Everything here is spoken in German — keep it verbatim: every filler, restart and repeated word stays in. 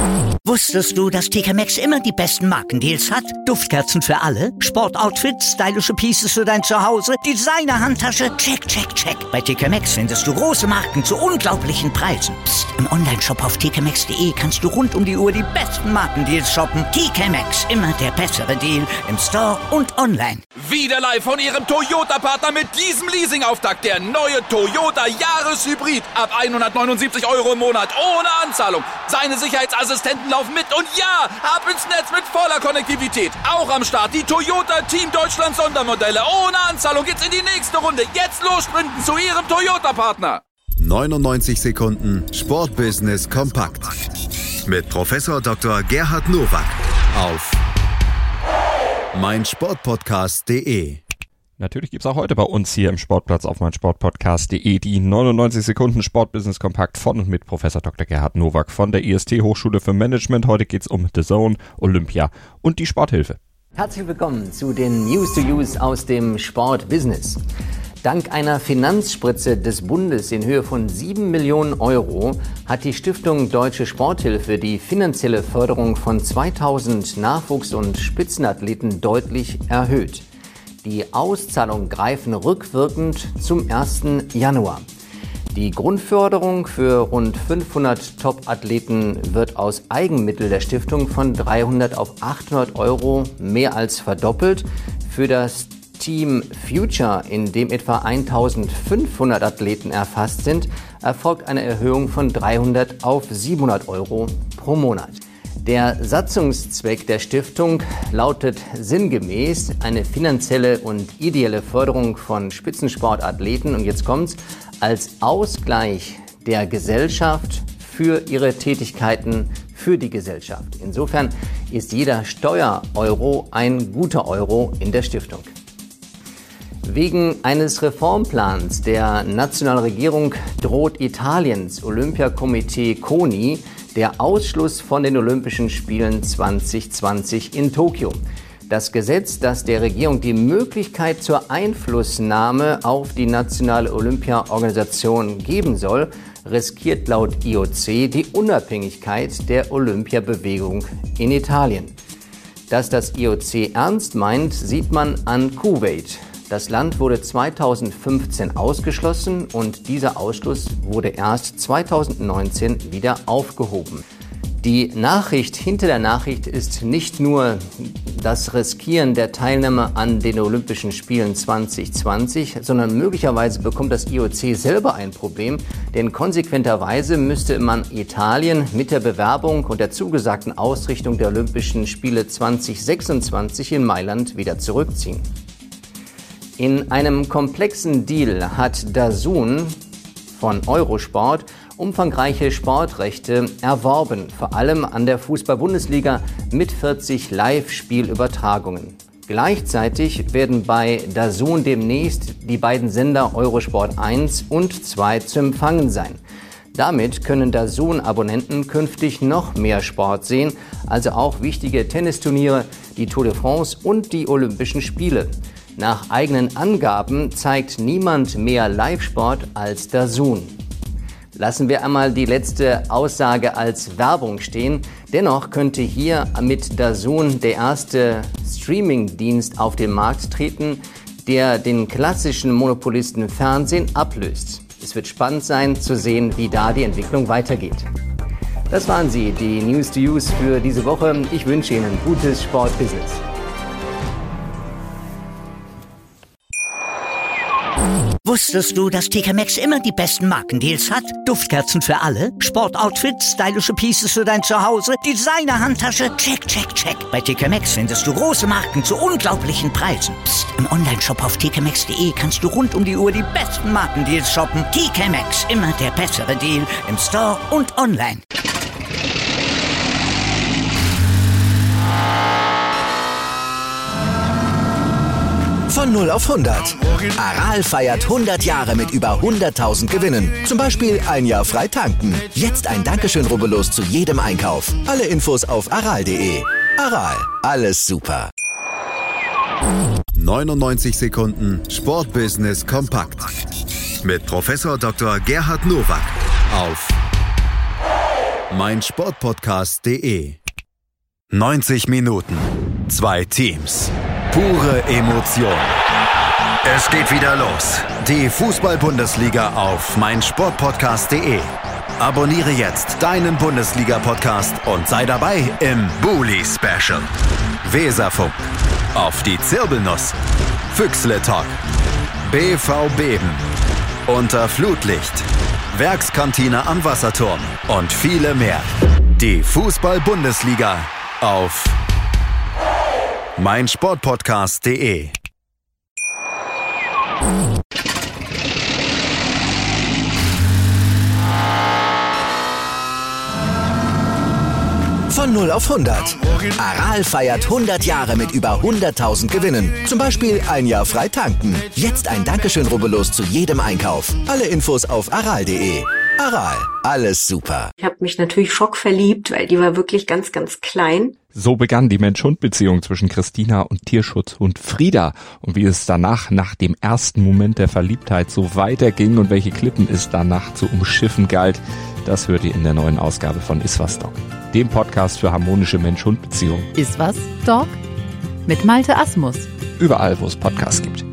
Wusstest du, dass T K Maxx immer die besten Markendeals hat? Duftkerzen für alle, Sportoutfits, stylische Pieces für dein Zuhause, Designer-Handtasche, check, check, check. Bei T K Maxx findest du große Marken zu unglaublichen Preisen. Psst. Im Onlineshop auf t k maxx punkt d e kannst du rund um die Uhr die besten Markendeals shoppen. T K Maxx, immer der bessere Deal im Store und online. Wieder live von Ihrem Toyota-Partner mit diesem Leasing-Auftakt. Der neue Toyota Jahreshybrid. Ab hundertneunundsiebzig Euro im Monat. Ohne Anzahlung. Seine Sicherheitsassistenten laufen mit. Und ja, ab ins Netz mit voller Konnektivität. Auch am Start die Toyota Team Deutschland Sondermodelle. Ohne Anzahlung geht's in die nächste Runde. Jetzt los sprinten zu Ihrem Toyota-Partner. neunundneunzig Sekunden Sportbusiness kompakt. Mit Professor Doktor Gerhard Nowak auf meinsportpodcast punkt de. Natürlich gibt's auch heute bei uns hier im Sportplatz auf meinsportpodcast punkt de die neunundneunzig Sekunden Sportbusiness kompakt von und mit Professor Doktor Gerhard Nowak von der I S T Hochschule für Management. Heute geht's um D A Z N, Olympia und die Sporthilfe. Herzlich willkommen zu den News to Use aus dem Sportbusiness. Dank einer Finanzspritze des Bundes in Höhe von sieben Millionen Euro hat die Stiftung Deutsche Sporthilfe die finanzielle Förderung von zweitausend Nachwuchs- und Spitzenathleten deutlich erhöht. Die Auszahlungen greifen rückwirkend zum ersten Januar. Die Grundförderung für rund fünfhundert Top-Athleten wird aus Eigenmitteln der Stiftung von dreihundert auf achthundert Euro mehr als verdoppelt. Für das Team Future, in dem etwa eintausendfünfhundert Athleten erfasst sind, erfolgt eine Erhöhung von dreihundert auf siebenhundert Euro pro Monat. Der Satzungszweck der Stiftung lautet sinngemäß eine finanzielle und ideelle Förderung von Spitzensportathleten, und jetzt kommt's, als Ausgleich der Gesellschaft für ihre Tätigkeiten für die Gesellschaft. Insofern ist jeder Steuereuro ein guter Euro in der Stiftung. Wegen eines Reformplans der nationalen Regierung droht Italiens Olympiakomitee CONI der Ausschluss von den Olympischen Spielen zwanzig zwanzig in Tokio. Das Gesetz, das der Regierung die Möglichkeit zur Einflussnahme auf die nationale Olympiaorganisation geben soll, riskiert laut I O C die Unabhängigkeit der Olympiabewegung in Italien. Dass das I O C ernst meint, sieht man an Kuwait. Das Land wurde zweitausendfünfzehn ausgeschlossen und dieser Ausschluss wurde erst zweitausendneunzehn wieder aufgehoben. Die Nachricht hinter der Nachricht ist nicht nur das Riskieren der Teilnahme an den Olympischen Spielen zwanzig zwanzig, sondern möglicherweise bekommt das I O C selber ein Problem, denn konsequenterweise müsste man Italien mit der Bewerbung und der zugesagten Ausrichtung der Olympischen Spiele zwanzig sechsundzwanzig in Mailand wieder zurückziehen. In einem komplexen Deal hat D A Z N von Eurosport umfangreiche Sportrechte erworben, vor allem an der Fußball-Bundesliga mit vierzig Live-Spielübertragungen. Gleichzeitig werden bei D A Z N demnächst die beiden Sender Eurosport eins und zwei zu empfangen sein. Damit können D A Z N-Abonnenten künftig noch mehr Sport sehen, also auch wichtige Tennisturniere, die Tour de France und die Olympischen Spiele. Nach eigenen Angaben zeigt niemand mehr Live-Sport als D A Z N. Lassen wir einmal die letzte Aussage als Werbung stehen. Dennoch könnte hier mit D A Z N der erste Streaming-Dienst auf den Markt treten, der den klassischen Monopolisten Fernsehen ablöst. Es wird spannend sein zu sehen, wie da die Entwicklung weitergeht. Das waren sie, die News to Use für diese Woche. Ich wünsche Ihnen gutes Sportbusiness. Wusstest du, dass T K Maxx immer die besten Markendeals hat? Duftkerzen für alle, Sportoutfits, stylische Pieces für dein Zuhause, Designer-Handtasche, check, check, check. Bei T K Maxx findest du große Marken zu unglaublichen Preisen. Psst. Im Onlineshop auf t k maxx punkt de kannst du rund um die Uhr die besten Markendeals shoppen. T K Maxx, immer der bessere Deal im Store und online. Von null auf hundert. Aral feiert hundert Jahre mit über hunderttausend Gewinnen. Zum Beispiel ein Jahr frei tanken. Jetzt ein Dankeschön, rubbellos zu jedem Einkauf. Alle Infos auf aral punkt de. Aral, alles super. neunundneunzig Sekunden Sportbusiness kompakt. Mit Professor Doktor Gerhard Nowak auf mein Sportpodcast punkt de. neunzig Minuten, zwei Teams, pure Emotion. Es geht wieder los. Die Fußball-Bundesliga auf mein Sportpodcast punkt de. Abonniere jetzt deinen Bundesliga-Podcast und sei dabei im Bully-Special. Weserfunk, auf die Zirbelnuss, Füchsle Talk, B V Beben, unter Flutlicht, Werkskantine am Wasserturm und viele mehr. Die Fußball-Bundesliga auf mein Sportpodcast punkt de. Von null auf hundert. Aral feiert hundert Jahre mit über hunderttausend Gewinnen. Zum Beispiel ein Jahr frei tanken. Jetzt ein Dankeschön, rubbellos zu jedem Einkauf. Alle Infos auf aral punkt de. Aral, alles super. Ich habe mich natürlich schockverliebt, weil die war wirklich ganz, ganz klein. So begann die Mensch-Hund-Beziehung zwischen Christina und Tierschutzhund Frieda. Und wie es danach, nach dem ersten Moment der Verliebtheit, so weiterging und welche Klippen es danach zu umschiffen galt, das hört ihr in der neuen Ausgabe von Iswas Dog, dem Podcast für harmonische Mensch-Hund-Beziehungen. Iswas Dog mit Malte Asmus. Überall, wo es Podcasts gibt.